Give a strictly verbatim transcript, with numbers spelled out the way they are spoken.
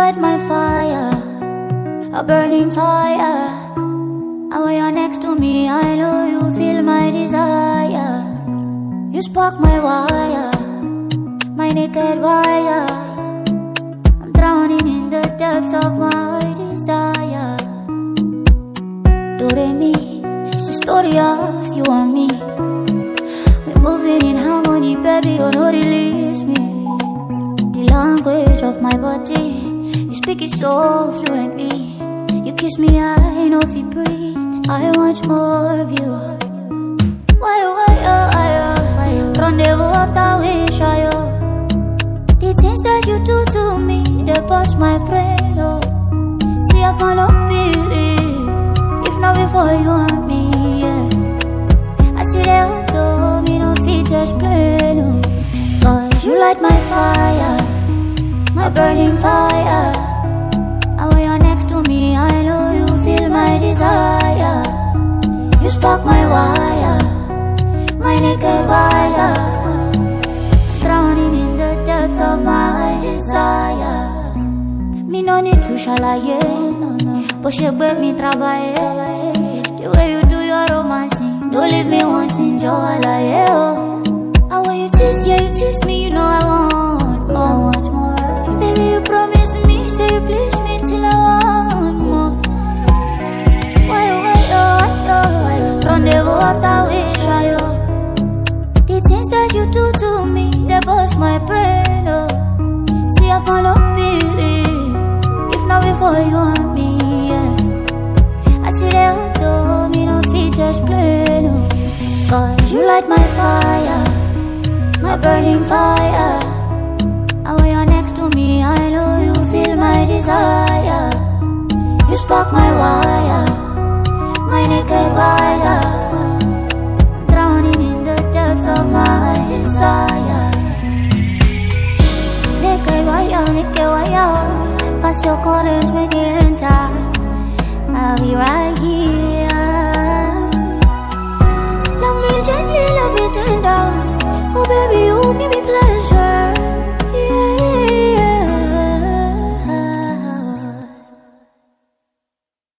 light my fire, a burning fire. And when you're next to me, I know you feel my desire. You spark my wire, my naked wire. I'm drowning in the depths of my desire. Do-re-mi, it's the story of you and me. We're moving in harmony, baby, you know release me. The language of my body, you speak it so fluently. You kiss me, I know if you breathe. I want more of you. Why, why, oh, why, oh, rendezvous after wish, I, oh. The things that you do to me, they bust my brain, oh. See, I found no believe, if not before you and me, yeah. I see they all told me, no feet just plain, oh. Cause you light my fire, my burning fire. And when you're next to me, I know you feel my desire. You spark my wire, my naked wire. Drowning in the depths of my desire. Me no need to shalaye, no, no. But she bet me trabaye. The way you do your romancing, don't leave me wanting joy, like, oh. And when you tease, yeah, you tease me, you know I want more. I want more of you. Baby, you promise me, say you please me till I want more. Why, why, oh, why, oh, rendezvous after wish, I, oh. The things that you do to me, they bust my brain, oh. See, I found no believe, if not before you and me, yeah. I see they all told me, no feet just plain, oh. Cause you light my fire, my burning fire. And when you're next to me, I know you feel my desire. You spark my wire, my naked wire. I'm drowning in the depths of my desire. Naked wire, naked wire. Pass your current, make it enter. I'll be right here.